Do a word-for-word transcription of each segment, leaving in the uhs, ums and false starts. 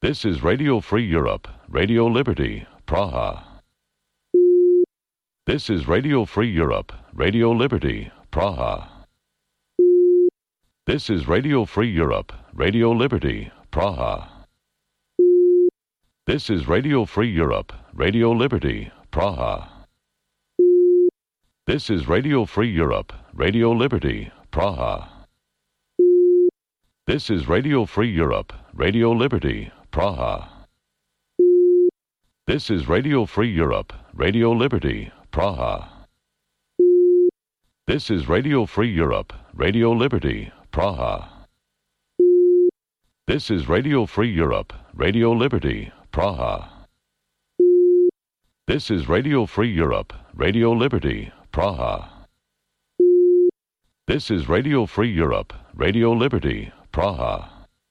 This is Radio Free Europe, Radio Liberty, Praha. This is Radio Free Europe, Radio Liberty, Praha. This is Radio Free Europe, Radio Liberty, Praha. This is Radio Free Europe, Radio Liberty, Praha. This is Radio Free Europe, Radio Liberty, Praha. This is Radio Free Europe, Radio Liberty, Praha. This is Radio Free Europe, Radio Liberty, Praha. This is Radio Free Europe, Radio Liberty, Praha. This is Radio Free Europe, Radio Liberty, Praha. This is Radio Free Europe, Radio Liberty, Praha. This is Radio Free Europe, Radio Liberty, Praha.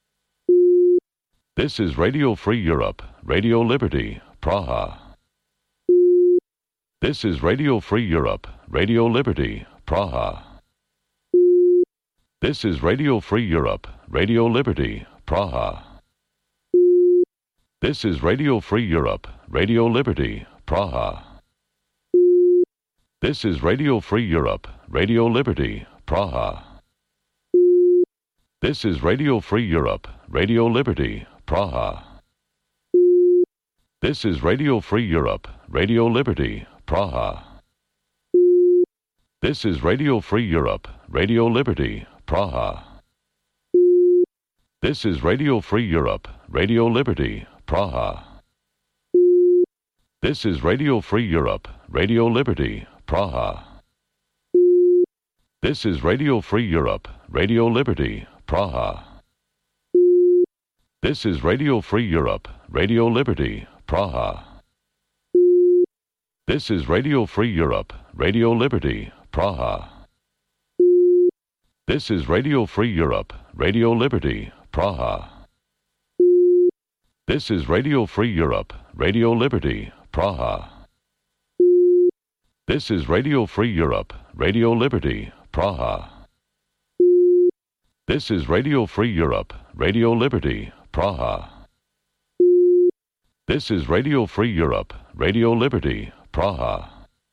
This is Radio Free Europe, Radio Liberty, Praha. This is Radio Free Europe, Radio Liberty, Praha. This is Radio Free Europe, Radio Liberty, Praha. This is Radio Free Europe, Radio Liberty, Praha. This is Radio Free Europe, Radio Liberty, Praha. This is Radio Free Europe, Radio Liberty, Praha. This is Radio Free Europe, Radio Liberty, Praha. This is Radio Free Europe, Radio Liberty, Praha. This is Radio Free Europe, Radio Liberty, Praha. This is Radio Free Europe, Radio Liberty, Praha. This is Radio Free Europe, Radio Liberty, Praha. This is Radio Free Europe, Radio Liberty, Praha. This is Radio Free Europe, Radio Liberty, Praha. This is Radio Free Europe, Radio Liberty, Praha. This is Radio Free Europe, Radio Liberty, Praha. This is Radio Free Europe, Radio Liberty, Praha. This is Radio Free Europe, Radio Liberty, Praha. This is Radio Free Europe, Radio Liberty, Praha.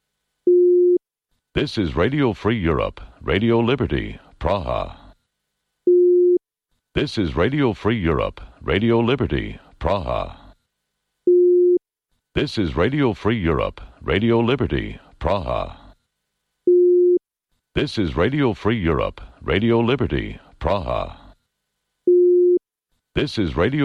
This is Radio Free Europe, Radio Liberty, Praha. This is Radio Free Europe, Radio Liberty, Praha. This is Radio Free Europe, Radio Liberty, Praha. This is Radio Free Europe, Radio Liberty, Praha. This is Radio